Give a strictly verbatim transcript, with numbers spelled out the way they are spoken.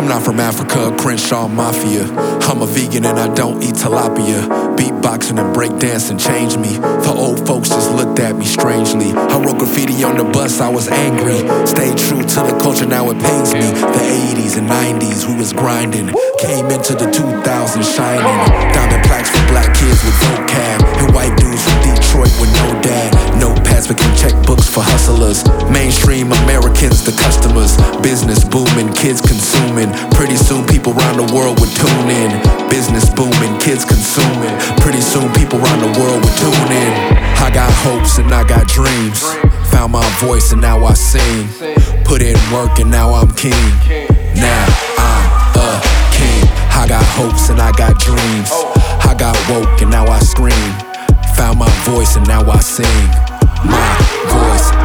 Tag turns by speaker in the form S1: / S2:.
S1: not from Africa, Crenshaw Mafia. I'm a vegan and I don't eat tilapia. Beatboxing and breakdancing changed me. The old folks just looked at me strangely. I wrote graffiti on the bus, I was angry. Stayed true to the culture, now it pains me. The eighties and nineties, we was grinding. Came into the two thousands shining. Diamond plaques for black kids with vocab. And white dudes from Detroit with no dad. Notepads became checkbooks for hustlers. Mainstream Americans, the customers. Business booming, kids consuming. Pretty soon people around the world would tune in. Business booming, kids consuming. Pretty soon people around the world would tune in. I got hopes and I got dreams. Found my voice and now I sing. Put in work and now I'm king. Now I'm a king. I got hopes and I got dreams. I got woke and now I scream. Found my voice and now I sing. My voice